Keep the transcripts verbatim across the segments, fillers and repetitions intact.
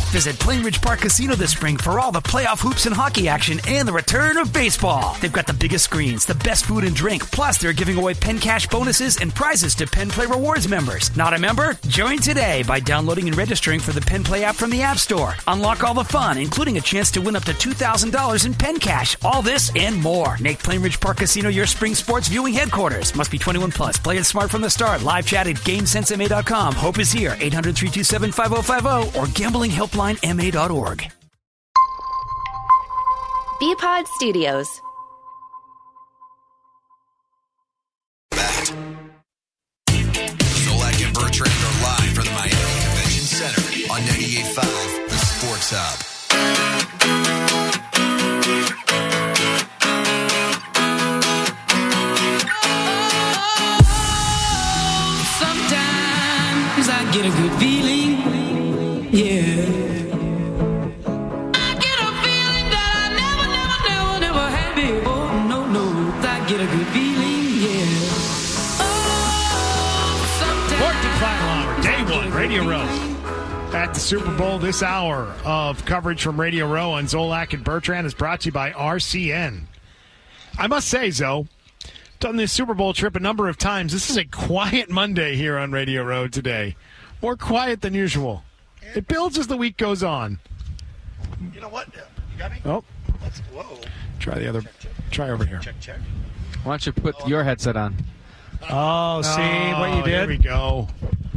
Visit Plainridge Park Casino this spring for all the playoff hoops and hockey action and the return of baseball. They've got the biggest screens, the best food and drink, plus they're giving away Penn Cash bonuses and prizes to Penn Play Rewards members. Not a member? Join today by downloading and registering for the Penn Play app from the App Store. Unlock all the fun, including a chance to win up to two thousand dollars in Penn Cash. All this and more. Make Plainridge Park Casino your spring sports viewing headquarters. Must be twenty-one plus. Play it smart from the start. Live chat at GameSense M A dot com. Hope is here. eight hundred, three two seven, five oh five oh or gambling helpline M A dot org. B-Pod Studios. Zolak and Bertrand are live from the Miami Convention Center on ninety-eight point five, the Sports Hub. Sometimes I get a good feeling, yeah. Get a good feeling, yeah. Oh, Courtney Kleinlauer, day one, Radio Row. At the Super Bowl, this hour of coverage from Radio Row on Zolak and Bertrand is brought to you by R C N. I must say, Zo, done this Super Bowl trip a number of times. This is a quiet Monday here on Radio Row today. More quiet than usual. It builds as the week goes on. You know what? You got me? Oh. Let's, whoa. Try the other. Check, check. Try over here. Check, check. Why don't you put your headset on? Oh, see oh, what you did? There we go.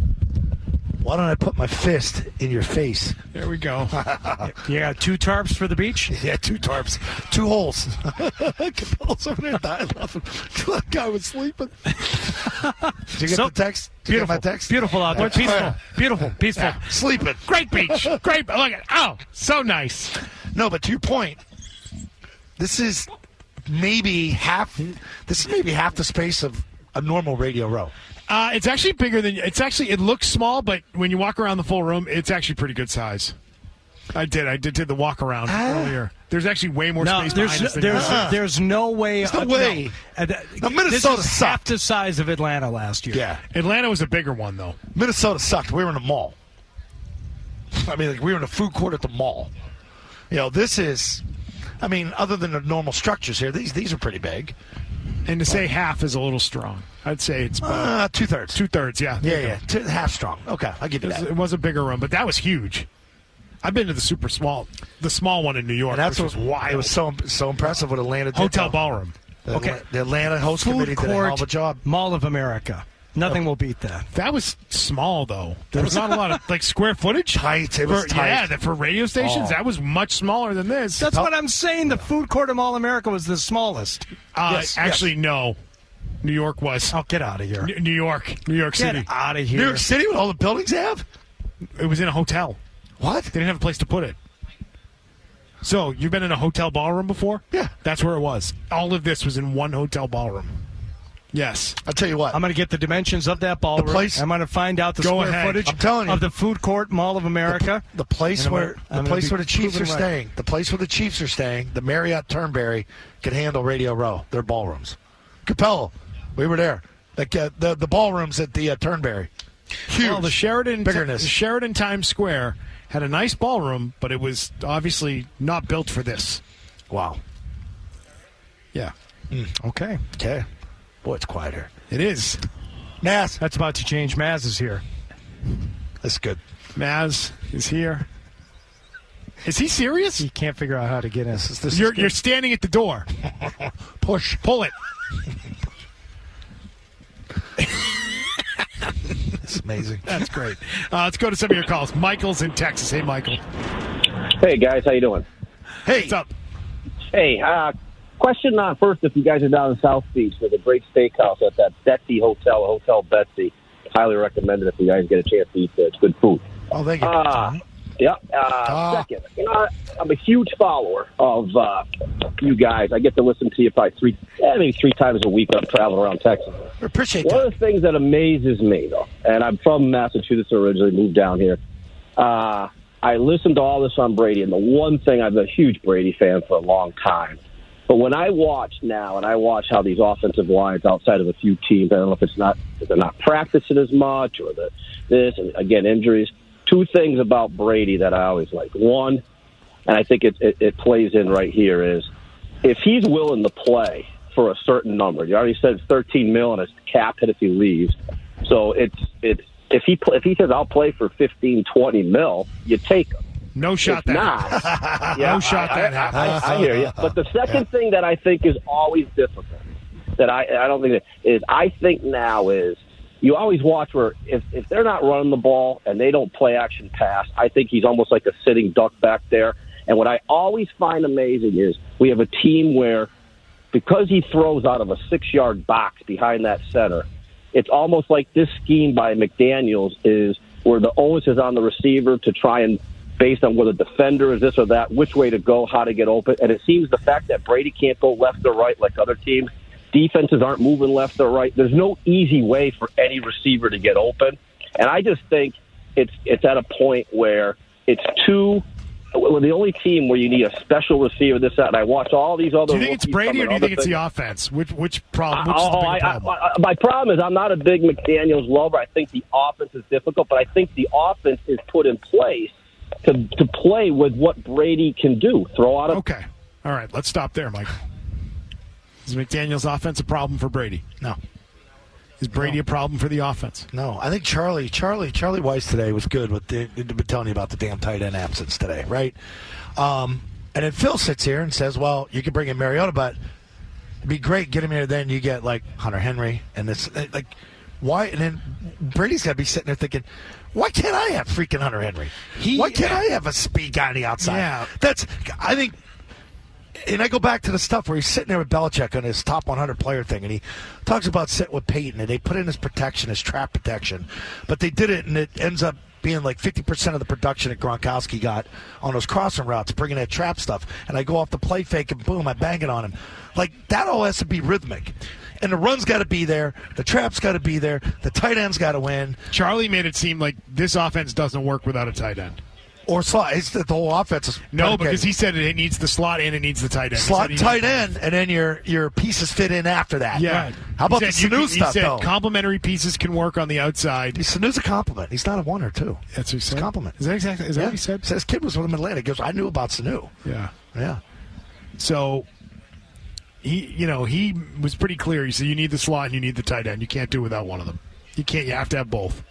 Why don't I put my fist in your face? There we go. You got two tarps for the beach? Yeah, two tarps. Two holes. Capello's over there dying laughing. That guy was sleeping. Did you get So, the text? Did you get my text? Beautiful out there. Yeah. Peaceful. Beautiful. Peaceful. Yeah, sleeping. Great beach. Great. Look at Oh, so nice. No, but to your point, this is maybe half. This is maybe half the space of a normal Radio Row. Uh, it's actually bigger than it's actually. It looks small, but when you walk around the full room, it's actually pretty good size. I did. I did, did the walk around Ah. earlier. There's actually way more No, space there's behind us than there's, you think. there's no way. There's no uh, way. No. Uh, Now, Minnesota this is sucked. half the size of Atlanta last year. Yeah, Atlanta was a bigger one though. Minnesota sucked. We were in a mall. I mean, like we were in a food court at the mall. You know, this is. I mean, other than the normal structures here, these these are pretty big. And to say half is a little strong. I'd say it's about Uh, two thirds. two thirds. Yeah, Yeah, yeah, two, half strong. Okay, I'll give It you was, that. it was a bigger room, but that was huge. I've been to the super small, the small one in New York. And that's which what was wild. It was so so impressive what Atlanta did. Hotel though. ballroom. The, Okay. the Atlanta host Food committee did a hell court, of a job. Mall of America. Nothing will beat that. That was small though. There was not a lot of like square footage. Tight. It was For, tight. yeah, that for radio stations, Oh. that was much smaller than this. That's what I'm saying. The food court of Mall America was the smallest. uh, yes, actually, no. New York was. Oh, get out of here. N- New York, New York Get City. out of here. New York City with all the buildings they have? It was in a hotel. What? They didn't have a place to put it. So, you've been in a hotel ballroom before? Yeah. That's where it was. All of this was in one hotel ballroom. Yes. I'll tell you what. I'm going to get the dimensions of that ballroom. place- I'm going to find out the Go square ahead. footage I'm telling you. of the food court Mall of America. The place And I'm where gonna- the I'm gonna place be where the Chiefs are proven right. staying, the place where the Chiefs are staying, the Marriott Turnberry can handle Radio Row. Their ballrooms. Capello, we were there. Like uh, the the ballrooms at the uh, Turnberry, huge. Well, the Sheraton, bigger than this. the Sheraton Times Square had a nice ballroom, but it was obviously not built for this. Wow. Yeah. Okay. Okay. Boy, it's quiet here. It is. Nas, That's about to change. Maz is here. that's good. Maz is here. Is he serious? He can't figure out how to get in. This is, this You're is you're good. standing at the door. Push. Pull it. It's amazing. That's great. Uh, let's go to some of your calls. Michael's in Texas. Hey, Michael. Hey guys, how you doing? Hey, What's up? Hey, uh, question uh, first: if you guys are down in South Beach, there's a great steakhouse at that Betsy Hotel, Hotel Betsy. Highly recommend it if you guys get a chance to eat there. It's good food. oh, thank you. Uh, yeah. Uh, Ah. Second, you know, I'm a huge follower of uh, you guys. I get to listen to you probably three, eh, maybe three times a week when I'm traveling around Texas. We appreciate One that. of the things that amazes me, though, and I'm from Massachusetts originally, moved down here. Uh, I listened to all this on Brady, and the one thing, I'm a huge Brady fan for a long time. But when I watch now, and I watch how these offensive lines outside of a few teams, I don't know if it's not if they're not practicing as much or the this, and again, injuries. two things about Brady that I always like. One, and I think it, it, it plays in right here, is if he's willing to play for a certain number. You already said it's thirteen mil and it's cap hit if he leaves. So it's it's if he if he says I'll play for fifteen, twenty mil, you take him. No shot if that not, happens. yeah, no shot I, that I, happens. I, I hear you. But the second yeah. thing that I think is always difficult, that I I don't think that is I think now is you always watch where if if they're not running the ball and they don't play action pass, I think he's almost like a sitting duck back there. And what I always find amazing is we have a team where, because he throws out of a six-yard box behind that center, it's almost like this scheme by McDaniels is where the onus is on the receiver to try and, based on whether the defender is this or that, which way to go, how to get open. And it seems the fact that Brady can't go left or right like other teams, defenses aren't moving left or right. There's no easy way for any receiver to get open. And I just think it's it's at a point where it's too – we're the only team where you need a special receiver, this, that, and I watch all these other. Do you think it's Brady or do you think it's the offense? Which which problem? Which oh, is the I, problem? I, I, my problem is I'm not a big McDaniels lover. I think the offense is difficult, but I think the offense is put in place to to play with what Brady can do. Throw out a okay. All right, let's stop there, Mike. Is McDaniels' offense a problem for Brady? No. Is Brady no. a problem for the offense? No, I think Charlie, Charlie, Charlie Weiss today was good with the, been telling you about the damn tight end absence today, right? Um, and then Phil sits here and says, "Well, you can bring in Mariota, but it'd be great get him here. Then you get like Hunter Henry and this, like, why?" And then Brady's got to be sitting there thinking, "Why can't I have freaking Hunter Henry? He, why can't I have a speed guy on the outside?" Yeah, that's I think. And I go back to the stuff where he's sitting there with Belichick on his top one hundred player thing, and he talks about sitting with Peyton, and they put in his protection, his trap protection. But they did it, and it ends up being like fifty percent of the production that Gronkowski got on those crossing routes, bringing that trap stuff. And I go off the play fake, and boom, I bang it on him. Like, that all has to be rhythmic. And the run's got to be there. The trap's got to be there. The tight end's got to win. Charlie made it seem like this offense doesn't work without a tight end. Or slot. It's the, the whole offense is no, because he said it needs the slot and it needs the tight end. Slot, tight end, and then your your pieces fit in after that. Yeah. Right. How about the Sanu stuff, he said though? Complementary pieces can work on the outside. Sanu's a compliment. He's not a one or two. That's what he said. It's a compliment. Is that exactly? Is that yeah. what he said? He said his kid was with him in Atlanta. He goes, "I knew about Sanu." Yeah. Yeah. So he, you know, he was pretty clear. He said you need the slot and you need the tight end. You can't do without one of them. You can't. You have to have both.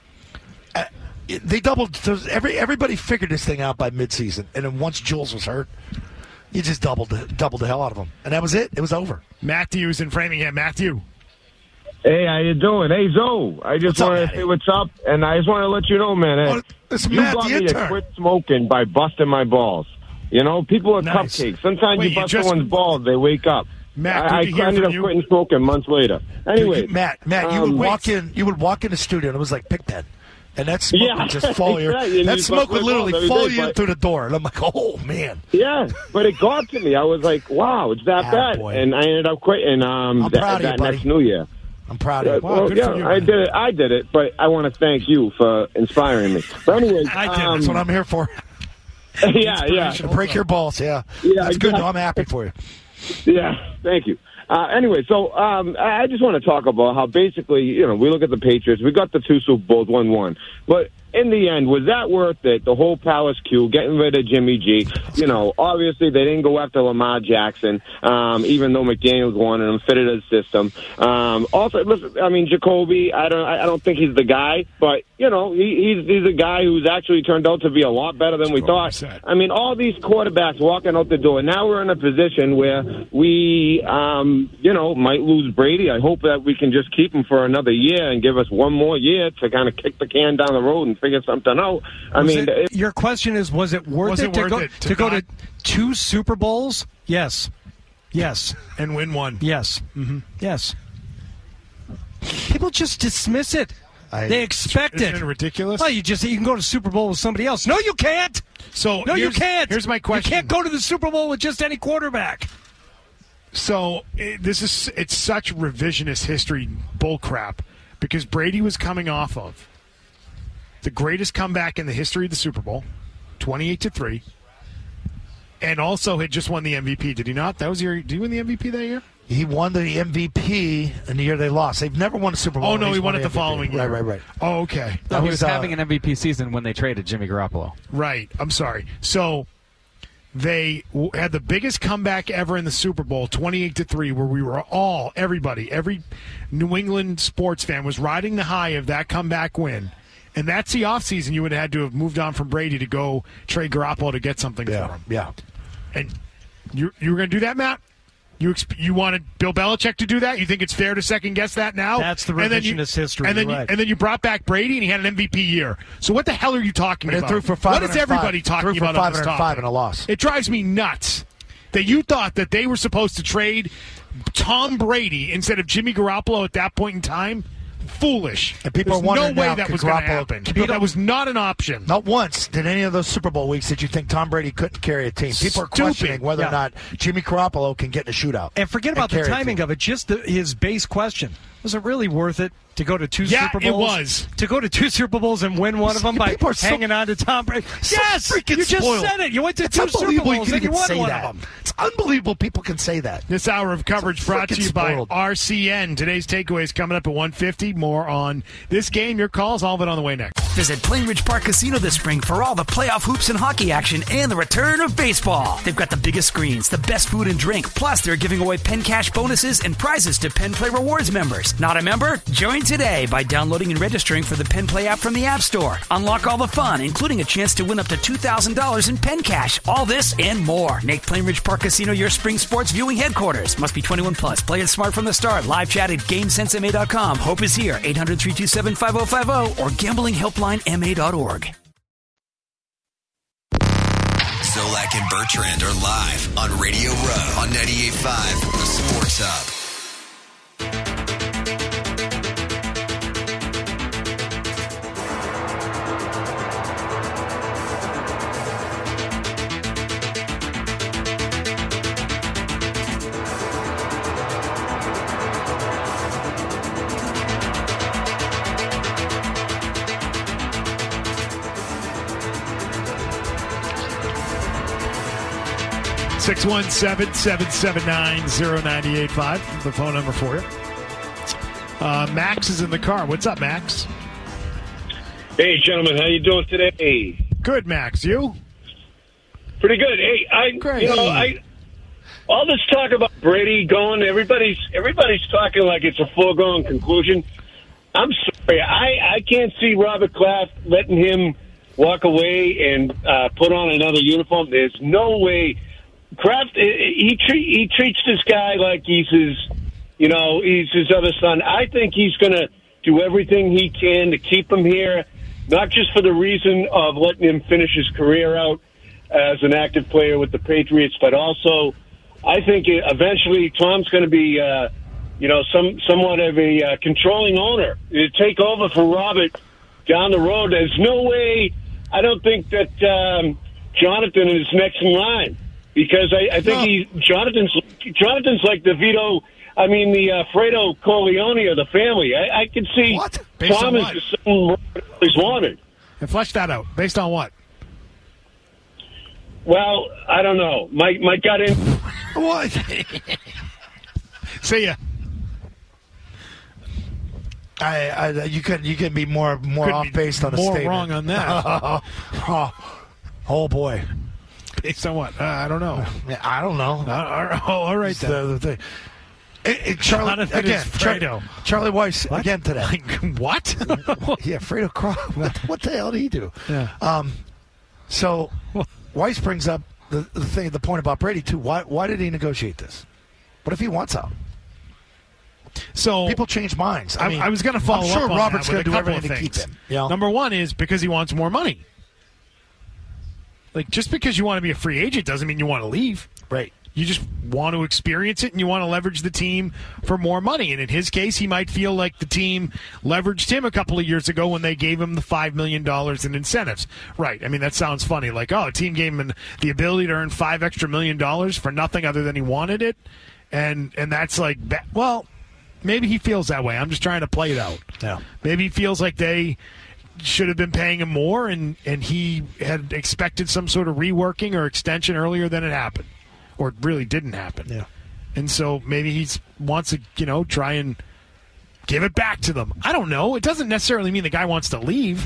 Uh, They doubled. Every everybody figured this thing out by midseason, and then once Jules was hurt, you just doubled the, doubled the hell out of him, and that was it. It was over. Matthew's in Framingham. Matthew. Hey, how you doing? Hey, Zoe. I just want to say what's up, and I just want to let you know, man. Oh, it's you Matt, got the me intern. to quit smoking by busting my balls. You know, people are Nice. cupcakes. Sometimes Wait, you you bust just- someone's balls, they wake up. Matt, I, good I to hear ended from up you. quitting smoking months later. Anyway, Dude, you- Matt, Matt, you um, would walk wait. in. You would walk in the studio, and it was like Pigpen. And that smoke Yeah, would just follow you. exactly. And That you smoke bust would my literally balls every follow day, you but- through the door. And I'm like, oh, man. Yeah, but it got to me. I was like, wow, it's that Ah, bad. boy. And I ended up quitting um, I'm that, proud of that you, buddy. next New Year. I'm proud Yeah, of you. Wow, well, good yeah, for you, I man. did it. I did it, but I want to thank you for inspiring me. But anyways, I did. um, That's what I'm here for. yeah, yeah, To break your balls, yeah. Yeah, That's good. exactly. though. I'm happy for you. yeah. Thank you. Uh, anyway, so um, I I just want to talk about how basically, you know, we look at the Patriots. We got the two Super Bowls, one one, but in the end, was that worth it? The whole Palace Q, getting rid of Jimmy G. You know, obviously they didn't go after Lamar Jackson, um, even though McDaniels wanted him, fitted his system. Um, also, listen, I mean, Jacoby, I don't, I don't think he's the guy, but you know, he, he's he's a guy who's actually turned out to be a lot better than we thought. I mean, all these quarterbacks walking out the door. Now we're in a position where we, um, you know, might lose Brady. I hope that we can just keep him for another year and give us one more year to kind of kick the can down the road and figure something out. I Was mean, it- it, your question is, was it worth Was it, it to, worth go, it to to go to not- two Super Bowls? Yes. Yes. And win one. Yes. Mm-hmm. Yes. People just dismiss it. I- they expect Isn't it. it ridiculous? Well, you just you can go to Super Bowl with somebody else. No, you can't. So No, you here's- can't. Here's my question. You can't go to the Super Bowl with just any quarterback. So it, this is it's such revisionist history bullcrap because Brady was coming off of the greatest comeback in the history of the Super Bowl, twenty-eight to three, and also had just won the M V P. Did he not? That was your. Did he win the M V P that year? He won the M V P in the year they lost. They've never won a Super Bowl. Oh, no, He's he won it the M V P. following year. Right, right, right. Oh, okay. No, he was uh, having an M V P season when they traded Jimmy Garoppolo. Right. I'm sorry. So they w- had the biggest comeback ever in the Super Bowl, twenty-eight to three, where we were all, everybody, every New England sports fan was riding the high of that comeback win. And that's the offseason you would have had to have moved on from Brady to go trade Garoppolo to get something Yeah, for him. yeah. And you you were going to do that, Matt? You exp- you wanted Bill Belichick to do that? You think it's fair to second guess that now? That's the And then you- revisionist history, And then you're you, right. and then you brought back Brady, and he had an M V P year. So what the hell are you talking But it about? threw for five what is hundred five. everybody talking Threw for about on this five hundred five topic? and a loss. It drives me nuts that you thought that they were supposed to trade Tom Brady instead of Jimmy Garoppolo at that point in time. Foolish. And people There's are wondering no way now, that could was going to Garoppolo- happen. People- That was not an option. Not once did any of those Super Bowl weeks did you think Tom Brady couldn't carry a team. People are Stupid. questioning whether Yeah. or not Jimmy Garoppolo can get in a shootout. And forget about the carry a timing team. of it. Just the, his base question: was it really worth it to go to two Yeah, Super it Bowls? was. To go to two Super Bowls and win one of them by People are so- hanging on to Tom Brady. So Yes, freaking you just spoiled. said it. You went to It's two Super unbelievable Bowls you and can you won say one that. of them. It's unbelievable people can say that. This hour of coverage So brought to you frickin' by spoiled. R C N. Today's takeaway is coming up at one fifty. More on this game, your calls, all of it on the way next. Visit Plainridge Park Casino this spring for all the playoff hoops and hockey action and the return of baseball. They've got the biggest screens, the best food and drink, plus they're giving away Penn Cash bonuses and prizes to Penn Play Rewards members. Not a member? Join today by downloading and registering for the Penn Play app from the App Store. Unlock all the fun, including a chance to win up to two thousand dollars in Penn Cash. All this and more. Make Plainridge Park Casino your spring sports viewing headquarters. Must be twenty-one plus. Play it smart from the start. Live chat at GameSense M A dot com. Hope is here. eight hundred, three two seven, five oh five oh or gambling helpline M A dot org. Zolak and Bertrand are live on Radio Row on ninety-eight point five, The Sports Hub. six one seven, seven seven nine, zero nine eight five, the phone number for you. Uh, Max is in the car. What's up, Max? Hey, gentlemen, how you doing today? Good, Max. You? Pretty good. Hey, I, Great. you know, I, all this talk about Brady going, everybody's everybody's talking like it's a foregone conclusion. I'm sorry, I, I can't see Robert Kraft letting him walk away and uh, put on another uniform. There's no way. Kraft, he treat, he treats this guy like he's his, you know, he's his other son. I think he's going to do everything he can to keep him here, not just for the reason of letting him finish his career out as an active player with the Patriots, but also I think eventually Tom's going to be, uh, you know, some somewhat of a uh, controlling owner to take over for Robert down the road. There's no way. I don't think that um, Jonathan is next in line because I, I think No. he Jonathan's Jonathan's like the Vito. I mean the uh, Fredo Corleone of the family. I, I can see What? Based Tom on is what? the son Robert always wanted. And flesh that out. Based on what? Well, I don't know. My my gut in. What? See ya. I, I, you can you can be more more Couldn't off be based on a more statement. wrong on that. oh, oh boy, Based on what? Uh, I don't know. Yeah, I don't know. Uh, oh, all right, It's then. the, the thing. It, it, Charlie Jonathan again. is Char- Fredo. Charlie Weiss again today. What? Yeah, Fredo Croft. What, what the hell did he do? Yeah. Um. So Weiss brings up the, the thing, the point about Brady too. Why why did he negotiate this? What if he wants out? So People change minds. I, I, mean, I was going to follow I'm sure up on Robert's that with gonna a do couple of everything to things. keep him. You know? Number one is because he wants more money. Like, just because you want to be a free agent doesn't mean you want to leave. Right. You just want to experience it and you want to leverage the team for more money. And in his case, he might feel like the team leveraged him a couple of years ago when they gave him the five million dollars in incentives. Right. I mean, that sounds funny. Like, oh, a team gave him the ability to earn five extra million dollars for nothing other than he wanted it. And, and that's like, well, maybe he feels that way. I'm just trying to play it out. Yeah. Maybe he feels like they should have been paying him more and, and he had expected some sort of reworking or extension earlier than it happened. Or it really didn't happen. Yeah. And so maybe he wants to, you know, try and give it back to them. I don't know. It doesn't necessarily mean the guy wants to leave.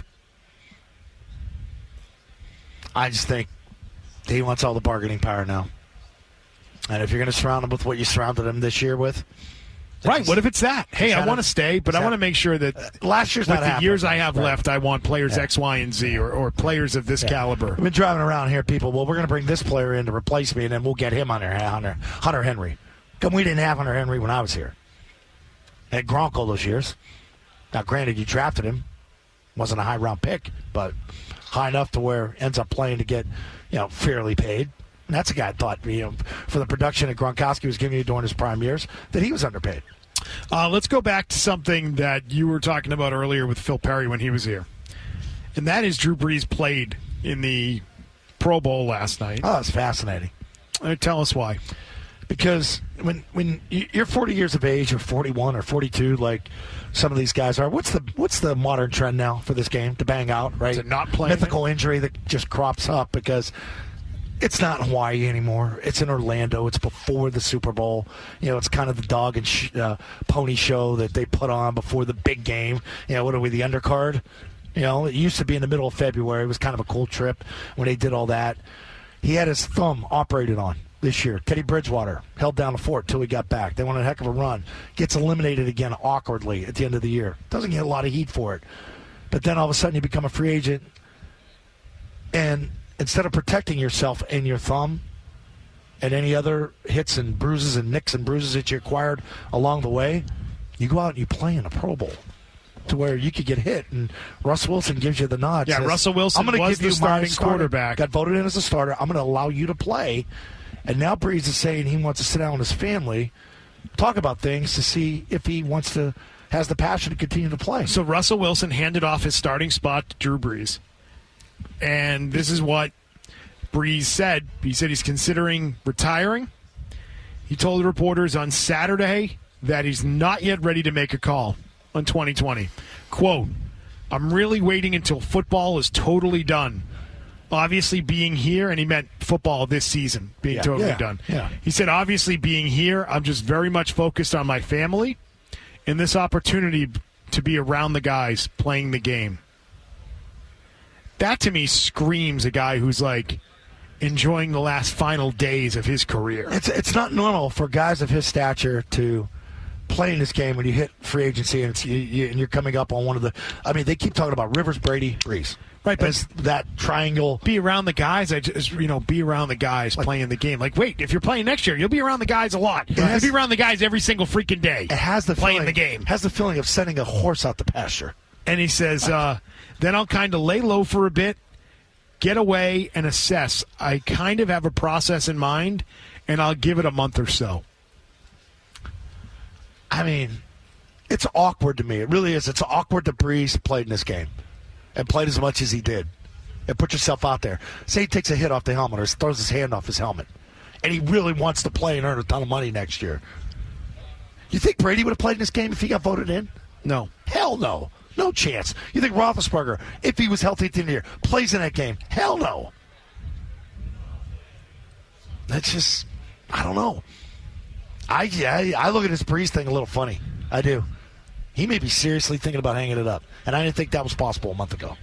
I just think he wants all the bargaining power now. And if you're going to surround him with what you surrounded him this year with. Right, what if it's that? Hey, I want to stay, but I want to make sure that uh, last year's with not the happening. years I have Right. left, I want players Yeah. X, Y, and Z, or, or players of this Yeah. caliber. I've been driving around here, people. Well, we're going to bring this player in to replace me, and then we'll get him Hunter, Hunter, Hunter Henry. Come, we didn't have Hunter Henry when I was here. Had Gronk all those years. Now, granted, you drafted him. Wasn't a high-round pick, but high enough to where ends up playing to get, you know, fairly paid. And that's a guy I thought, you know, for the production that Gronkowski was giving you during his prime years, that he was underpaid. Uh, let's go back to something that you were talking about earlier with Phil Perry when he was here. And that is Drew Brees played in the Pro Bowl last night. Oh, it's fascinating. Uh, tell us why. Because when when you're forty years of age, or forty-one, or forty-two, like some of these guys are, what's the what's the modern trend now for this game? To bang out, right? Is it not playing? Mythical injury that just crops up because it's not in Hawaii anymore. It's in Orlando. It's before the Super Bowl. You know, it's kind of the dog and sh- uh, pony show that they put on before the big game. You know, what are we, the undercard? You know, it used to be in the middle of February. It was kind of a cool trip when they did all that. He had his thumb operated on this year. Teddy Bridgewater held down the fort till he got back. They went on a heck of a run. Gets eliminated again awkwardly at the end of the year. Doesn't get a lot of heat for it. But then all of a sudden you become a free agent, and instead of protecting yourself and your thumb and any other hits and bruises and nicks and bruises that you acquired along the way, you go out and you play in a Pro Bowl to where you could get hit. And Russ Wilson gives you the nod. Yeah, says, Russell Wilson I'm gonna was give you the starting my starter. quarterback. Got voted in as a starter. I'm going to allow you to play. And now Breeze is saying he wants to sit down with his family, talk about things to see if he wants to, has the passion to continue to play. So Russell Wilson handed off his starting spot to Drew Brees. And this is what Breeze said. He said he's considering retiring. He told the reporters on Saturday that he's not yet ready to make a call on twenty twenty. Quote, I'm really waiting until football is totally done. Obviously being here, and he meant football this season being Yeah, totally yeah, done. yeah. He said, obviously being here, I'm just very much focused on my family and this opportunity to be around the guys playing the game. That to me screams a guy who's like enjoying the last final days of his career. It's it's not normal for guys of his stature to play in this game when you hit free agency and, it's, you, you, and you're coming up on one of the. I mean, they keep talking about Rivers, Brady, Brees. Right, but As that triangle. Be around the guys. I just, you know, be around the guys playing the game. Like, wait, if you're playing next year, you'll be around the guys a lot. has- You'll be around the guys every single freaking day. It has the playing feeling, the game. Has the feeling of sending a horse out the pasture. And he says, uh, then I'll kind of lay low for a bit, get away, and assess. I kind of have a process in mind, and I'll give it a month or so. I mean, it's awkward to me. It really is. It's awkward that Breeze played in this game and played as much as he did. And put yourself out there. Say he takes a hit off the helmet or throws his hand off his helmet, and he really wants to play and earn a ton of money next year. You think Brady would have played in this game if he got voted in? No. Hell no. No chance. You think Roethlisberger, if he was healthy at the end of the year, plays in that game? Hell no. That's just, I don't know. I, I, I look at this Breeze thing a little funny. I do. He may be seriously thinking about hanging it up, and I didn't think that was possible a month ago.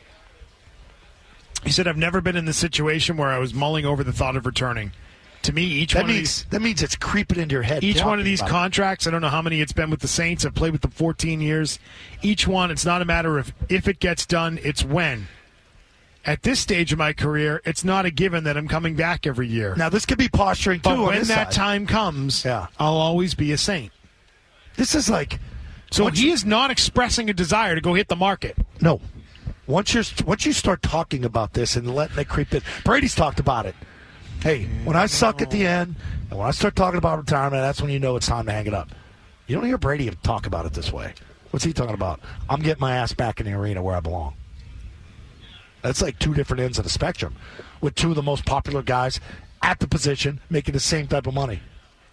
He said, I've never been in the situation where I was mulling over the thought of returning. To me, each That one of means these... that means it's creeping into your head. Each one of these talking about it. contracts, I don't know how many it's been with the Saints. I've played with them fourteen years. Each one, it's not a matter of if it gets done, it's when. At this stage of my career, it's not a given that I'm coming back every year. Now, this could be posturing, too, But on when his that side. time comes, Yeah. I'll always be a Saint. This is like... So once he you- is not expressing a desire to go hit the market. No. Once you're once you start talking about this and letting it creep in, Brady's talked about it. Hey, when I suck at the end, and when I start talking about retirement, that's when you know it's time to hang it up. You don't hear Brady talk about it this way. What's he talking about? I'm getting my ass back in the arena where I belong. That's like two different ends of the spectrum, with two of the most popular guys at the position making the same type of money.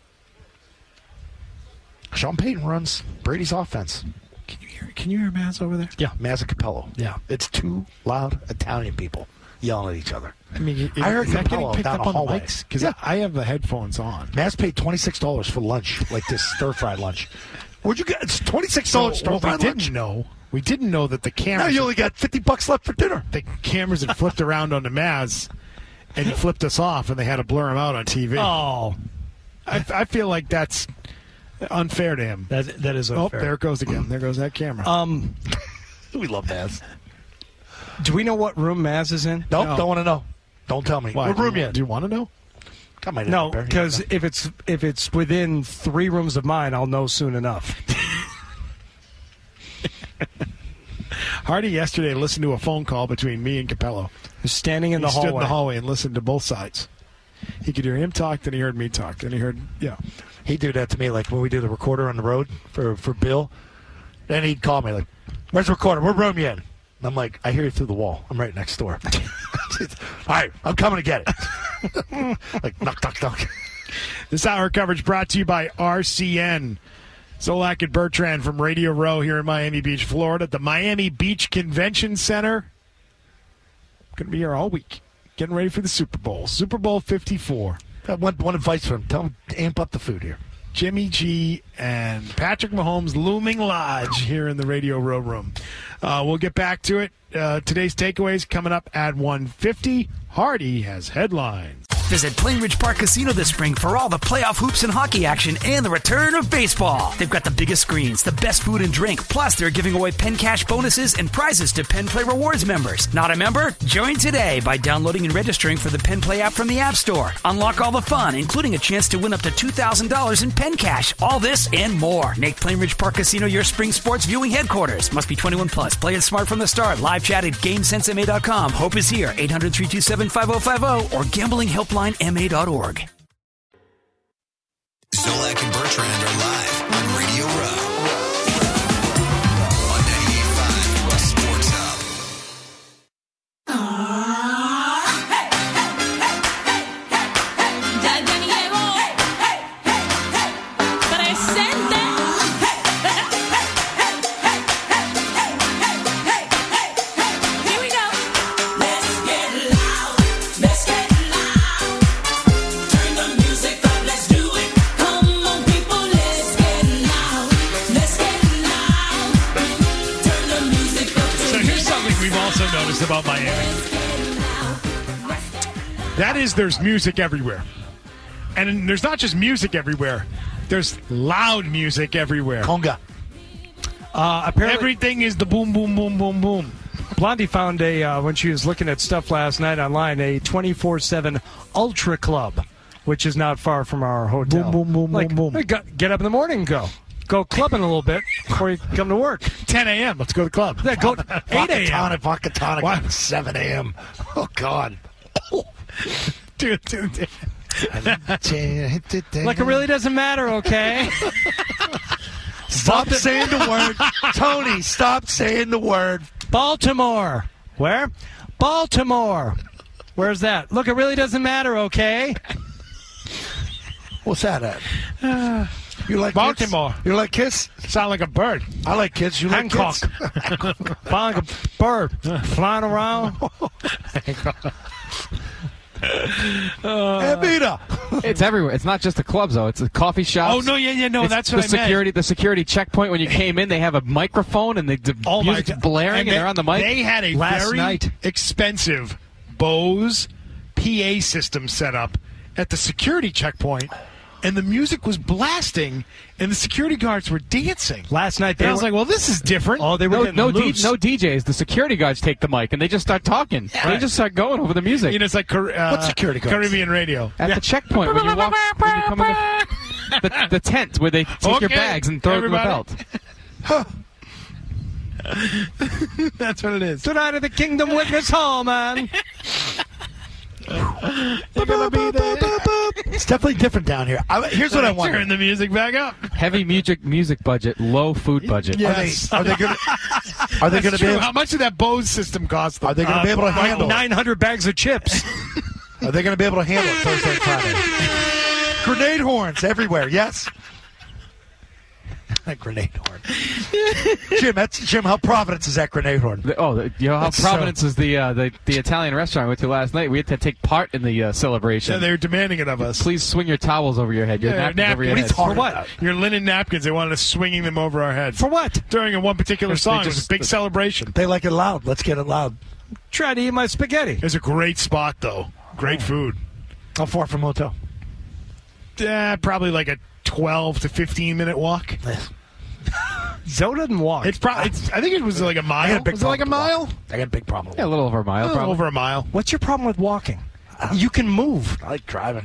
Sean Payton runs Brady's offense. Can you hear, can you hear Maz over there? Yeah, Mazza Capello. Yeah. It's two loud Italian people yelling at each other. I mean, I heard is that Capello getting picked down up the on the hallway. mics? Because Yeah. I have the headphones on. Maz paid twenty-six dollars for lunch, like this stir-fried lunch. Where'd you get? It's twenty-six dollars So, what we stir-fried didn't lunch. know, we didn't know that the Now cameras, you only got fifty bucks left for dinner. the cameras had flipped around on the Maz, and he flipped us off, and they had to blur him out on T V. Oh, I, I feel like that's unfair to him. that that is Oh, unfair. there it goes again. There goes that camera. Um, We love Maz. do we know what room Maz is in? Nope, No. don't want to know. Don't tell me. Why? What do room you, you in? Do you want to know? Got my No, number. because if it's if it's within three rooms of mine, I'll know soon enough. Hardy yesterday listened to a phone call between me and Capello. Just standing in He the stood hallway. in the hallway and listened to both sides. He could hear him talk, then he heard me talk, then he heard, yeah. He'd do that to me, like when we do the recorder on the road for, for Bill. Then he'd call me, like, where's the recorder? What room you in? And I'm like, I hear you through the wall. I'm right next door. All right, I'm coming to get it. Like, knock, knock, knock. This hour of coverage brought to you by R C N. Zolak and Bertrand from Radio Row here in Miami Beach, Florida. The Miami Beach Convention Center. Going to be here all week. Getting ready for the Super Bowl. Super Bowl fifty-four. Got one, one advice for him. Tell him to amp up the food here. Jimmy G and Patrick Mahomes looming large here in the Radio Row room. Uh, we'll get back to it. Uh, today's takeaways coming up at one fifty. Hardy has headlines. Visit Plainridge Park Casino this spring for all the playoff hoops and hockey action and the return of baseball. They've got the biggest screens, the best food and drink, plus they're giving away Penn Cash bonuses and prizes to Penn Play Rewards members. Not a member? Join today by downloading and registering for the Penn Play app from the App Store. Unlock all the fun, including a chance to win up to two thousand dollars in Penn Cash. All this and more. Make Plainridge Park Casino your spring sports viewing headquarters. Must be twenty-one plus. Play it smart from the start. Live chat at game sense m a dot com. Hope is here. eight hundred, three two seven, five oh five oh or gambling helpline m a dot org. Zolak and Bertrand are live on Radio Row. On ninety-eight point five Sports Hub. Noticed about Miami. That is, there's music everywhere. And there's not just music everywhere. There's loud music everywhere. Conga. Uh, apparently, Everything is the boom, boom, boom, boom, boom. Blondie found a uh, when she was looking at stuff last night online a twenty-four seven Ultra Club, which is not far from our hotel. Boom, boom, boom, like, boom, boom. hey, go- Get up in the morning and go. Go clubbing a little bit before you come to work. ten a.m. Let's go to the club. Yeah, go eight a.m. Tonic, vodka tonic. Why? seven a.m. Oh, God. Dude, dude, dude. Like it really doesn't matter, okay? Stop saying the word. Tony, stop saying the word. Baltimore. Where? Baltimore. Where's that? Look, it really doesn't matter, okay? What's that at? You like Baltimore. Kiss? You like Kiss? Sound like a bird. I like Kiss. You like Hancock. Kiss? Flying like a bird. Flying around. Hey, Vita. It's everywhere. It's not just the clubs, though. It's the coffee shops. Oh, no, yeah, yeah, no, It's that's the what I meant. security. The security checkpoint when you came in, they have a microphone and the, the Oh my music's God. blaring and, they, they're on the mic. They had a Last very night. expensive Bose P A system set up at the security checkpoint, and the music was blasting, and the security guards were dancing. Last night they And I was were, like, well, this is different. oh, they were no, getting no, D, loose. no D Js. The security guards take the mic and they just start talking. They just start going over the music You know, it's like Car- uh, What security guards? Caribbean radio. at the checkpoint when you walk. When you come in the, the, the tent where they take your Okay, bags and throw it in the everybody. belt. That's what it is. Tonight at the Kingdom Witness Hall, man. It's definitely different down here. I, here's what I wonder. Turn the music back up. Heavy music, music budget, low food budget. Yes. Are they, are they going to? Are they going to be? True. Able, How much did that Bose system cost them? are they going to be able to handle? it? nine hundred bags of chips. Are they going to be able to handle it Thursday and Friday? Grenade horns everywhere. Yes. a grenade horn. Jim, that's Jim. How Providence is that grenade horn? The, oh, the, you know how That's Providence so- is the, uh, the the Italian restaurant I went to last night. We had to take part in the uh, celebration. Yeah, they're demanding it of us. Please swing your towels over your head. Your Yeah, napkins over your napkins. head. For what? Your linen napkins. They wanted us swinging them over our heads. For what? During a one particular They song. It was just- a big celebration. They like it loud. Let's get it loud. Try to eat my spaghetti. It was a great spot, though. Great food. How far from hotel? Yeah, probably like a twelve to fifteen minute walk. Zoe doesn't walk. It's probably. It's, I think it was like a I mile. got a big Was it like a problem with mile? walking. I got a big problem. with Yeah, a little over a mile. A little probably. over a mile. What's your problem with walking? You can move. walking. I like driving.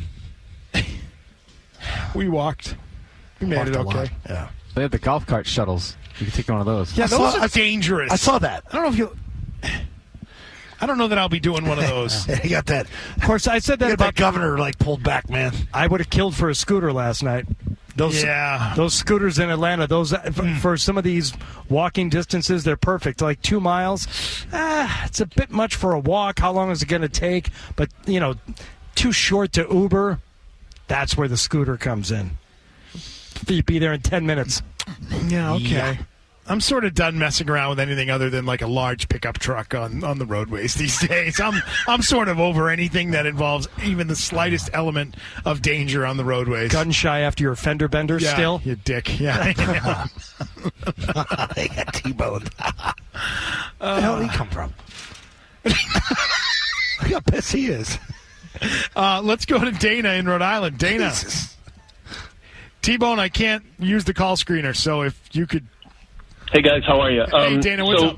We walked. We made Walked it a lot. okay. Yeah. They have the golf cart shuttles. You can take one of those. Yeah, I those saw- are I- dangerous. I saw that. I don't know if you. I don't know that I'll be doing one of those. You got that. Of course, I said that You got about that governor like pulled back, man. I would have killed for a scooter last night. Those, Yeah. those scooters in Atlanta, those f- for some of these walking distances, they're perfect. Like two miles, ah, it's a bit much for a walk. How long is it going to take? But you know, too short to Uber. That's where the scooter comes in. You'd be there in ten minutes. Yeah, okay. Yeah. I'm sort of done messing around with anything other than like a large pickup truck on, on the roadways these days. I'm I'm sort of over anything that involves even the slightest element of danger on the roadways. Gun shy after your fender bender. Yeah, Still, you dick. Yeah. They got T-boned. Where the hell did he come from? Look how pissed he is. uh, let's go to Dana in Rhode Island. Dana. Jesus. T-Bone, I can't use the call screener, so if you could. Hey guys, how are you? Hey, Dana, what's so, up?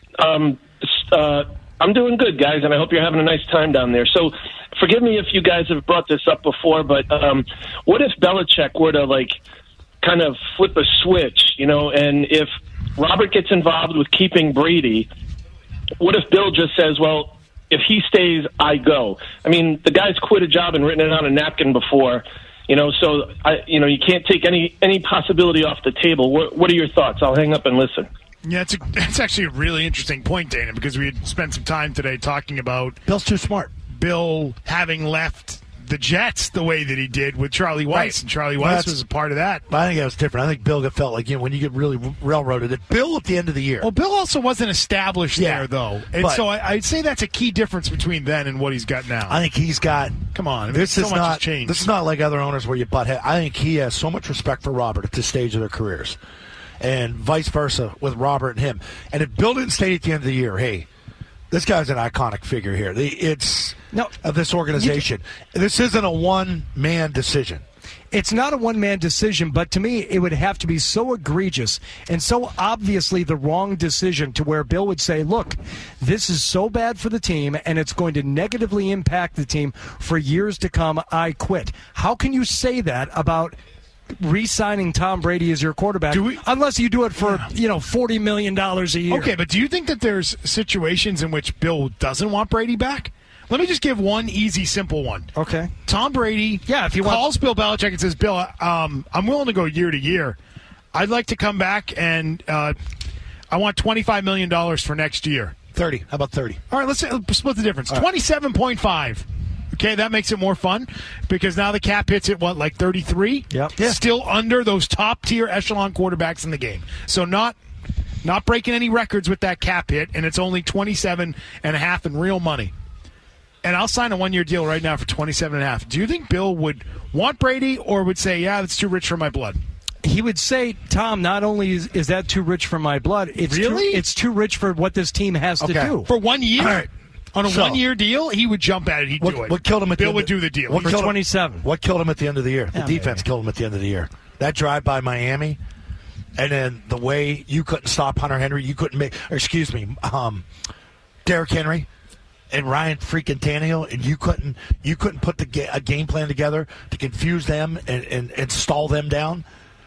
Um, uh, I'm doing good, guys, and I hope you're having a nice time down there. So, forgive me if you guys have brought this up before, but um, what if Belichick were to like kind of flip a switch, you know, and if Robert gets involved with keeping Brady, what if Bill just says, well, if he stays, I go? I mean, the guy's quit a job and written it on a napkin before. You know, so I, you know, you can't take any any possibility off the table. What, what are your thoughts? I'll hang up and listen. Yeah, it's, a, it's actually a really interesting point, Dana, because we had spent some time today talking about Bill's too smart. Bill having left the Jets the way that he did with Charlie Weiss, Right. and Charlie Well, Weiss that's- was a part of that. But I think that was different. I think Bill felt like, you know, when you get really railroaded, that Bill at the end of the year. Well, Bill also wasn't established Yeah, there, though. And but- so I, I'd say that's a key difference between then and what he's got now. I think he's got. Come on. I mean, This so is much has not. changed. This is not like other owners where you butt head. I think he has so much respect for Robert at this stage of their careers, and vice versa with Robert and him. And if Bill didn't stay at the end of the year, hey, this guy's an iconic figure here. The- It's No. of this organization. This isn't a one man decision. It's not a one-man decision, but to me, it would have to be so egregious and so obviously the wrong decision to where Bill would say, look, this is so bad for the team, and it's going to negatively impact the team for years to come. I quit. How can you say that about re-signing Tom Brady as your quarterback Do we- unless you do it for, you know, forty million dollars a year? Okay, but do you think that there's situations in which Bill doesn't want Brady back? Let me just give one easy, simple one. Okay. Tom Brady Yeah, if you want- calls Bill Belichick and says, Bill, um, I'm willing to go year to year. I'd like to come back, and uh, I want twenty-five million dollars for next year. thirty. How about thirty? All right, let's, say, let's split the difference. twenty-seven point five. Okay, that makes it more fun because now the cap hits at what, like thirty-three? Yep. Yeah. Still under those top tier echelon quarterbacks in the game. So not not breaking any records with that cap hit, and it's only twenty-seven and a half in real money. And I'll sign a one-year deal right now for twenty-seven and a half. Do you think Bill would want Brady or would say, yeah, that's too rich for my blood? He would say, Tom, not only is, is that too rich for my blood, it's Really? too, it's too rich for what this team has Okay. to do. For one year? All right. On a So- one-year deal, he would jump at it. He'd What, do it. what killed him at Bill the end would of- do the deal. What For killed him- twenty-seven. What killed him at the end of the year? Yeah, the defense maybe. killed him at the end of the year. That drive by Miami, and then the way you couldn't stop Hunter Henry, you couldn't make, or excuse me, um, Derrick Henry and Ryan freaking Tannehill, and you couldn't you couldn't put the ga- a game plan together to confuse them and, and, and stall them down.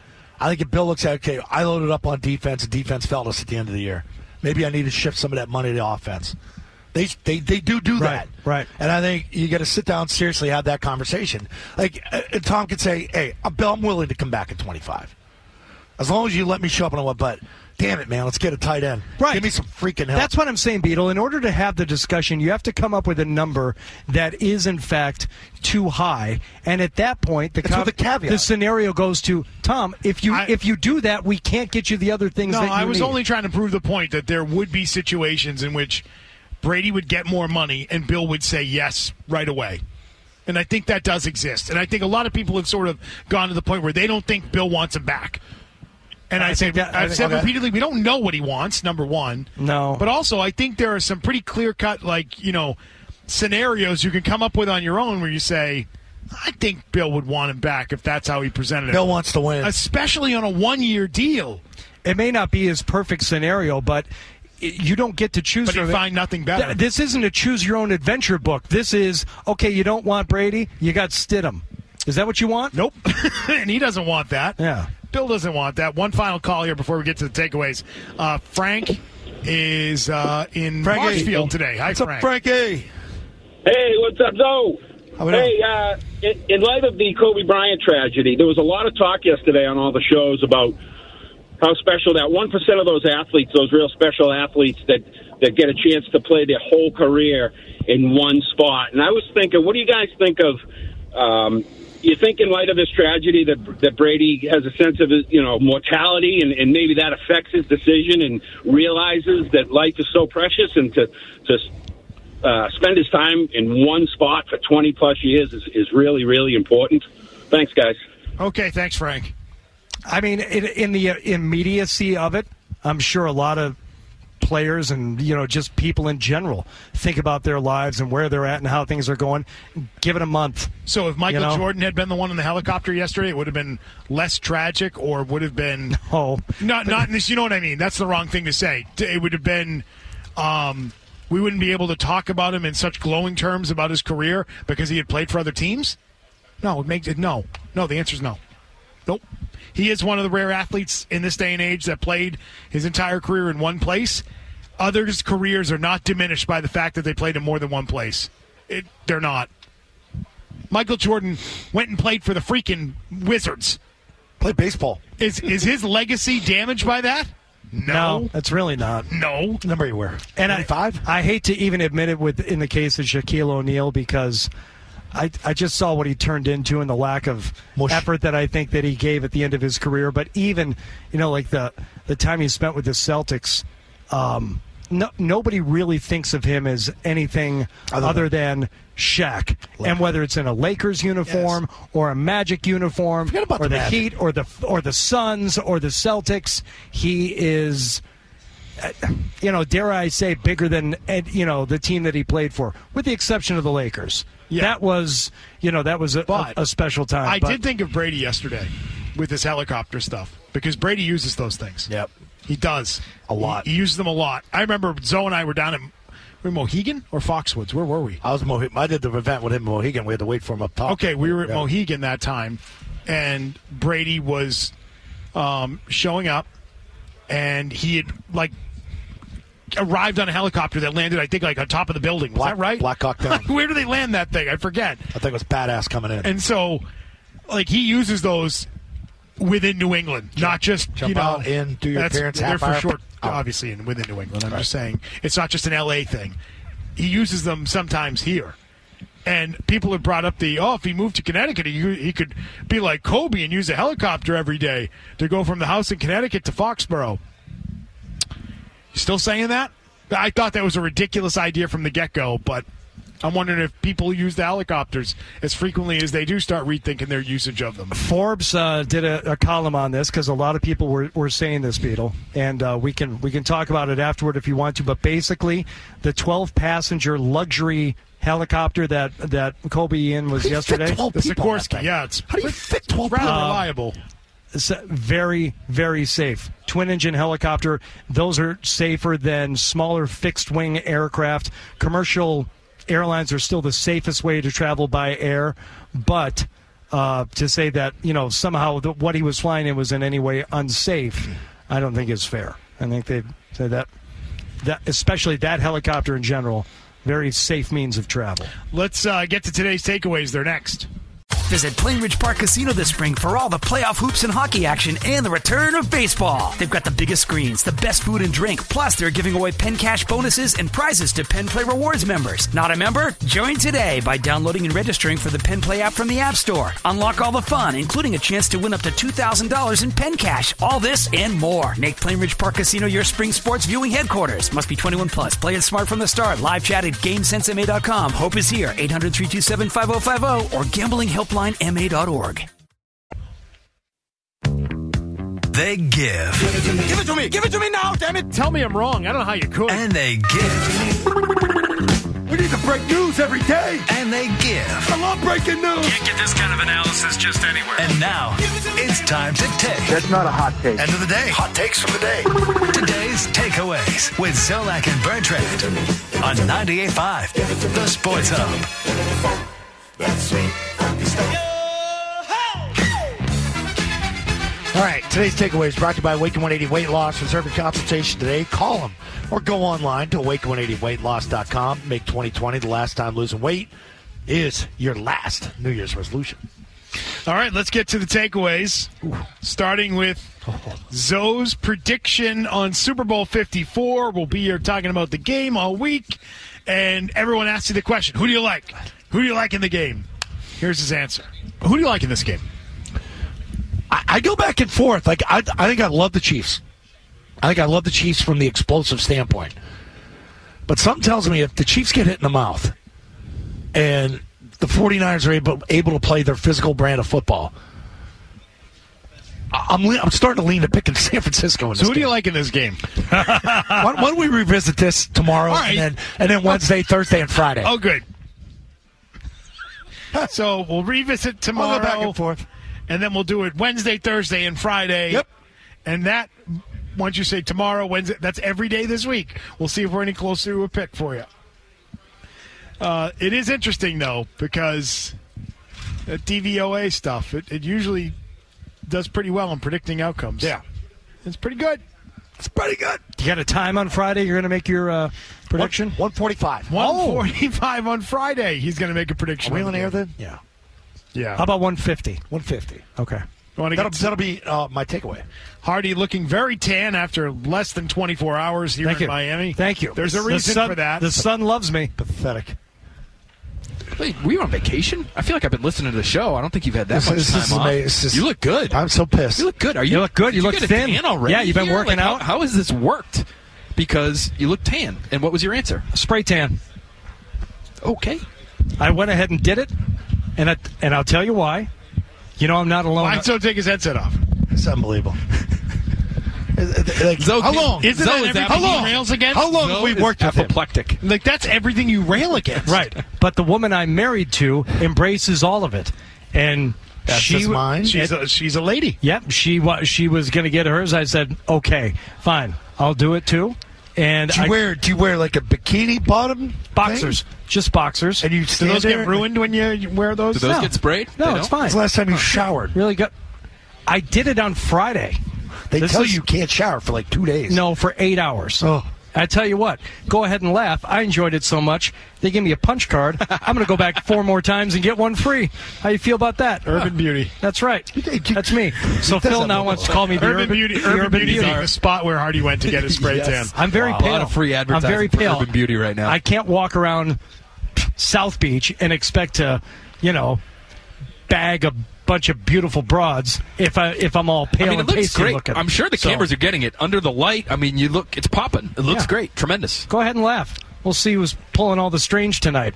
I think if Bill looks at, okay, I loaded up on defense, and defense failed us at the end of the year. Maybe I need to shift some of that money to offense. They they they do do that, Right, right. And I think you got to sit down seriously, have that conversation. Like uh, Tom could say, "Hey, uh, Bill, I'm willing to come back at twenty-five, as long as you let me show up on what." But damn it, man, let's get a tight end. Right. Give me some freaking help. That's what I'm saying, Beetle. In order to have the discussion, you have to come up with a number that is, in fact, too high. And at that point, the, with a caveat. the scenario goes to, Tom, if you I, if you do that, we can't get you the other things no, that you I was need. only trying to prove the point that there would be situations in which Brady would get more money and Bill would say yes right away. And I think that does exist. And I think a lot of people have sort of gone to the point where they don't think Bill wants him back. And I, I say, that, I've I said okay. repeatedly, we don't know what he wants, number one. No. But also, I think there are some pretty clear-cut, like, you know, scenarios you can come up with on your own where you say, I think Bill would want him back if that's how he presented it. Bill wants to win. Especially on a one-year deal. It may not be his perfect scenario, but you don't get to choose. But you find nothing better. Th- this isn't a choose-your-own-adventure book. This is, okay, you don't want Brady, you got Stidham. Is that what you want? Nope. And he doesn't want that. Yeah. Bill doesn't want that. One final call here before we get to the takeaways. Uh, Frank is uh, in Frank Marshfield A. today. Hi, what's Frank. up, Frankie? Hey, what's up, Zoe? Hey, uh, in, in light of the Kobe Bryant tragedy, there was a lot of talk yesterday on all the shows about how special that one percent of those athletes, those real special athletes that, that get a chance to play their whole career in one spot. And I was thinking, what do you guys think of, um, you think in light of this tragedy that that Brady has a sense of, you know, mortality and, and maybe that affects his decision and realizes that life is so precious and to, to uh, spend his time in one spot for twenty plus years is, is really, really important. Thanks, guys. Okay, thanks, Frank. I mean, in, in the immediacy of it, I'm sure a lot of players and, you know, just people in general think about their lives and where they're at and how things are going. Give it a month. So if Michael you know? Jordan had been the one in the helicopter yesterday, it would have been less tragic, or would have been oh not not in this. You know what I mean? That's the wrong thing to say. It would have been. Um, we wouldn't be able to talk about him in such glowing terms about his career because he had played for other teams. No, it makes it no, no. The answer is no. Nope. He is one of the rare athletes in this day and age that played his entire career in one place. Others' careers are not diminished by the fact that they played in more than one place. It, they're not. Michael Jordan went and played for the freaking Wizards. Played baseball. Is is his legacy damaged by that? No. No, it's really not. No. What number you wear? And I, I hate to even admit it with in the case of Shaquille O'Neal because I, I just saw what he turned into and the lack of Mush. effort that I think that he gave at the end of his career. But even, you know, like the, the time he spent with the Celtics, um, no, nobody really thinks of him as anything other, other than Shaq. Love and whether it's in a Lakers uniform yes. or a Magic uniform or the, the Heat or the or the Suns or the Celtics, he is, you know, dare I say, bigger than, you know, the team that he played for, with the exception of the Lakers. Yeah. That was, you know, that was a, a, a special time. I but. did think of Brady yesterday with his helicopter stuff because Brady uses those things. Yep. He does. A lot. He, he uses them a lot. I remember Zoe and I were down at we were Mohegan or Foxwoods. Where were we? I was Mohegan. I did the event with him in Mohegan. We had to wait for him up top. Okay, we were at yeah. Mohegan that time, and Brady was um, showing up, and he had, like, arrived on a helicopter that landed, I think, like on top of the building. Was Black, that right? Black Hawk Down. Where do they land that thing? I forget. I think it was badass coming in. And so, like, he uses those within New England, jump, not just jump you know out in, do your appearance. They're half for hour. short, oh. obviously, and within New England. I'm right. just saying it's not just an L A thing. He uses them sometimes here. And people have brought up the, oh, if he moved to Connecticut, he, he could be like Kobe and use a helicopter every day to go from the house in Connecticut to Foxborough. You still saying that? I thought that was a ridiculous idea from the get-go, but I'm wondering if people use the helicopters as frequently as they do start rethinking their usage of them. Forbes uh, did a, a column on this because a lot of people were, were saying this, Beetle, and uh, we can we can talk about it afterward if you want to. But basically, the twelve passenger luxury helicopter that that Kobe in was yesterday, the Sikorsky, yeah, it's how do you fit twelve? Rather um, reliable. It's very, very safe. Twin-engine helicopter. Those are safer than smaller fixed-wing aircraft. Commercial airlines are still the safest way to travel by air, but uh, to say that, you know, somehow the, what he was flying in was in any way unsafe, I don't think is fair. I think they say that, that, especially that helicopter in general, very safe means of travel. Let's uh, get to today's takeaways. They're next. Visit Plainridge Park Casino this spring for all the playoff hoops and hockey action and the return of baseball. They've got the biggest screens, the best food and drink, plus they're giving away Penn Cash bonuses and prizes to Penn Play Rewards members. Not a member? Join today by downloading and registering for the Penn Play app from the App Store. Unlock all the fun, including a chance to win up to two thousand dollars in Penn Cash. All this and more. Make Plainridge Park Casino your spring sports viewing headquarters. Must be twenty-one plus. Play it smart from the start. Live chat at game sense m a dot com. Hope is here. eight hundred, three two seven, five oh five oh or gambling helpline m a dot org. They give. Give it to me. Give it to me. Give it to me now, damn it. Tell me I'm wrong. I don't know how you could. And they give. We need to break news every day. And they give. I love breaking news. Can't get this kind of analysis just anywhere. And now, it's time to take. That's not a hot take. End of the day. Hot takes from the day. Today's takeaways with Zolak and Bertrand on ninety-eight point five, The Sports Hub. All right, today's takeaway is brought to you by Awaken one eighty Weight Loss. Reserve your consultation today. Call them or go online to awaken one eighty weight loss dot com. Make twenty twenty the last time losing weight is your last New Year's resolution. All right, let's get to the takeaways. Starting with Zoe's prediction on Super Bowl fifty-four. We'll be here talking about the game all week. And everyone asks you the question, who do you like? Who do you like in the game? Here's his answer. Who do you like in this game? I, I go back and forth. Like I, I think I love the Chiefs. I think I love the Chiefs from the explosive standpoint. But something tells me if the Chiefs get hit in the mouth and the 49ers are able, able to play their physical brand of football, I'm I'm starting to lean to picking San Francisco in this So who game. do you like in this game? why, why don't we revisit this tomorrow right. and then and then Wednesday, Thursday, and Friday? Oh, good. So we'll revisit tomorrow. I'll go back and forth. And then we'll do it Wednesday, Thursday, and Friday. Yep. And that, once you say tomorrow, Wednesday, that's every day this week. We'll see if we're any closer to a pick for you. Uh, it is interesting, though, because that D V O A stuff, it, it usually does pretty well in predicting outcomes. Yeah. It's pretty good. It's pretty good. You got a time on Friday? You're going to make your uh, prediction? one forty-five. one forty-five on Friday. He's going to make a prediction. Are we of on the air game. then? Yeah. Yeah. How about one fifty? one fifty. Okay. You wanna That'll, get that'll be uh, my takeaway. Hardy looking very tan after less than twenty-four hours here Thank in you. Miami. Thank you. There's a The reason sun- for that. The sun loves me. Pathetic. Wait, were you on vacation? I feel like I've been listening to the show. I don't think you've had that This much is- time this is off. amazing. This is- you look good. I'm so pissed. You look good. Are you? You look good. You did look get a thin. tan already. Yeah, you've been here? working Like, how- out. How has this worked? Because you look tan. And what was your answer? Spray tan. Okay. I went ahead and did it, and I, and I'll tell you why. You know I'm not alone. Why so take his headset off? It's unbelievable. Like, Zoe, how long? Isn't Zoe, that is everything that- he How long? rails against? How long have Zoe we is worked with him? apoplectic. Like, that's everything you rail against. Right. But the woman I'm married to embraces all of it. And That's she just mine. She's a, she's a lady. Yep, she was she was going to get hers. I said, "Okay, fine. I'll do it too." And Do you I, wear do you wear like a bikini bottom? boxers, thing? just boxers. And you Do stand those there? get ruined when you you wear those? Do those No. get sprayed? No, They it's don't? fine. When's the last time you showered? Really good. I did it on Friday. They This tell is- you you can't shower for like two days. No, for eight hours. Oh. I tell you what, go ahead and laugh. I enjoyed it so much. They gave me a punch card. I'm going to go back four more times and get one free. How you feel about that? Urban Beauty. That's right. That's me. So It does Phil have now a wants to little- call me the Urban, Urban, Beauty. the Urban, Urban Beauty Beauty. being the spot where Hardy went to get his spray Yes. tan. I'm very Wow, pale. a lot of free I'm advertising very for pale. Urban Beauty right now. I can't walk around South Beach and expect to, you know, bag a bunch of beautiful broads if I if I'm all pale I mean, it and looks pasty great. looking. I'm sure the So, cameras are getting it under the light. I mean, you look, it's popping. It looks Yeah. great. Tremendous. Go ahead and laugh. We'll see who's pulling all the strange tonight.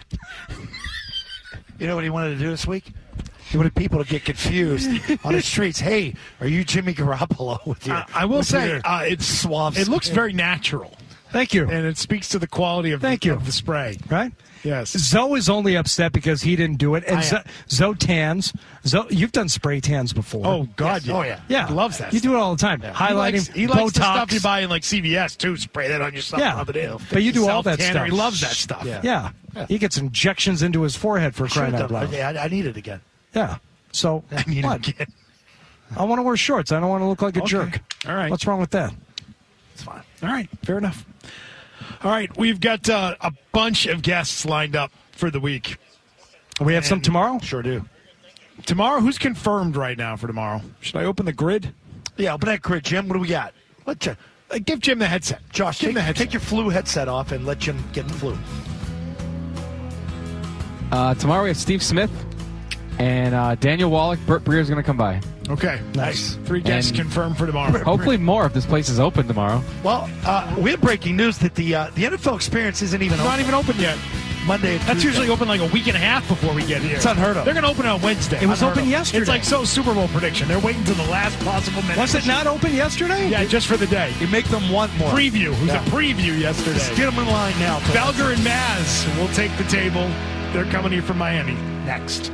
You know what he wanted to do this week? He wanted people to get confused on the streets. Hey, are you Jimmy Garoppolo with your? Uh, I will with say, your uh, it's suave It looks skin? very natural, Thank you. and it speaks to the quality of, Thank the, you. of the spray. Right? Yes. Zoe is only upset because he didn't do it. And I Zo, am. Zoe tans. Zoe, you've done spray tans before. Oh, God, Yes. yeah. Oh, yeah. yeah. He loves that You stuff. do it all the time. He Highlighting, likes, he likes the Botox. stuff you buy in like C V S too. Spray that on yourself. Yeah. Rub it in. But you do all that Self-tanner. stuff. He loves that stuff. Yeah. Yeah. He gets injections into his forehead for crying Should've out done- loud. Yeah, I, I need it again. Yeah. So, I need what? it again. I want to wear shorts. I don't want to look like a Okay. jerk. All right. What's wrong with that? It's fine. All right, fair enough. All right, we've got uh, a bunch of guests lined up for the week. We have some tomorrow? Sure do. tomorrow, who's confirmed right now for tomorrow? Should I open the grid? Yeah, open that grid, Jim. What do we got? Let Jim, uh, give Jim the headset. Josh, give take, him the headset. take your flu headset off and let Jim get the flu. Uh, tomorrow we have Steve Smith and uh, Daniel Wallach. Burt Breer is going to come by. Okay, nice. Three guests And confirmed for tomorrow. Hopefully more if this place is open tomorrow. Well, uh, we have breaking news that the uh, the N F L Experience isn't even It's open. not even open yet. Monday. That's Tuesday. usually open like a week and a half before we get here. It's unheard of. They're going to open on Wednesday. It was Unheard open of. yesterday. It's like so Super Bowl prediction. They're waiting until the last possible minute. Was it not open yesterday? Yeah, just for the day. You make them want more. Preview. It was Yeah. a preview yesterday. Just get them in line now. Felger and Maz will take the table. They're coming here from Miami next.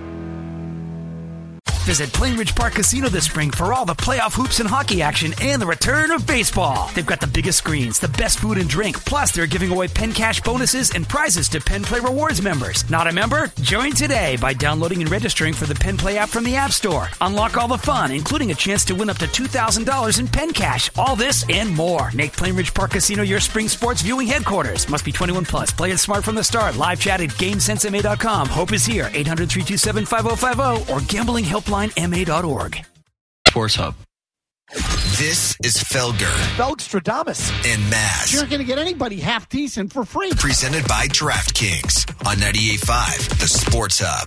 Visit Plainridge Park Casino this spring for all the playoff hoops and hockey action and the return of baseball. They've got the biggest screens, the best food and drink, plus they're giving away Penn Cash bonuses and prizes to Penn Play Rewards members. Not a member? Join today by downloading and registering for the Penn Play app from the App Store. Unlock all the fun, including a chance to win up to two thousand dollars in Penn Cash. All this and more. Make Plainridge Park Casino your spring sports viewing headquarters. Must be twenty-one plus. Play it smart from the start. Live chat at game sense M A dot com. Hope is here. eight hundred, three two seven, five oh five oh or gambling helpline M A dot org. Sports Hub. This is Felger Felgstradamus and Maz. You're not going to get anybody half decent for free. Presented by DraftKings on ninety-eight point five, the Sports Hub.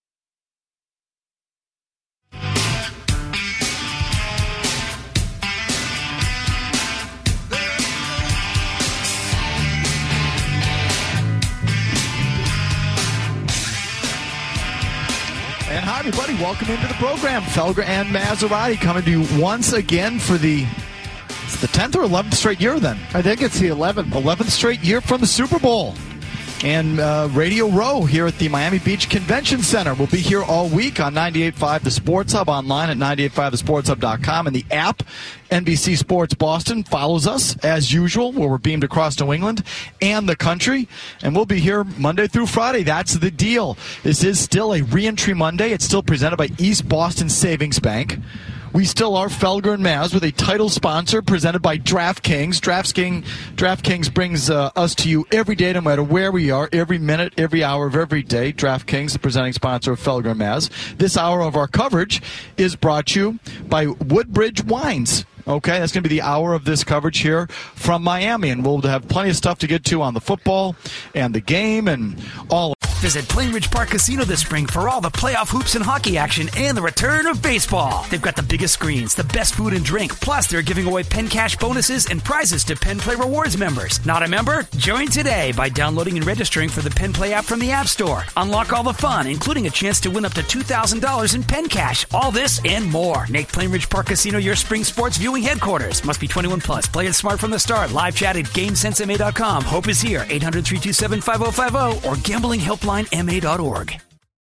And hi, everybody. Welcome into the program. Felger and Maserati coming to you once again for the it's the tenth or eleventh straight year then. I think it's the eleventh. eleventh straight year from the Super Bowl. And uh, Radio Row here at the Miami Beach Convention Center. We'll be here all week on ninety-eight point five The Sports Hub, online at ninety-eight point five the sports hub dot com, and the app. N B C Sports Boston follows us, as usual, where we're beamed across New England and the country. And we'll be here Monday through Friday. That's the deal. This is still a reentry Monday. It's still presented by East Boston Savings Bank. We still are Felger and Maz with a title sponsor presented by DraftKings. DraftKings, DraftKings brings uh, us to you every day, no matter where we are, every minute, every hour of every day. DraftKings, the presenting sponsor of Felger and Maz. This hour of our coverage is brought to you by Woodbridge Wines. Okay, that's going to be the hour of this coverage here from Miami, and we'll have plenty of stuff to get to on the football and the game and all. Visit Plainridge Park Casino this spring for all the playoff hoops and hockey action and the return of baseball. They've got the biggest screens, the best food and drink, plus they're giving away Penn Cash bonuses and prizes to Penn Play Rewards members. Not a member? Join today by downloading and registering for the Penn Play app from the App Store. Unlock all the fun, including a chance to win up to two thousand dollars in Penn Cash. All this and more. Make Plainridge Park Casino your spring sports viewing headquarters. Must be twenty-one plus. Play it smart from the start. Live chat at game sense M A dot com. Hope is here. eight hundred, three two seven, five oh five oh or gambling helpline M A dot org.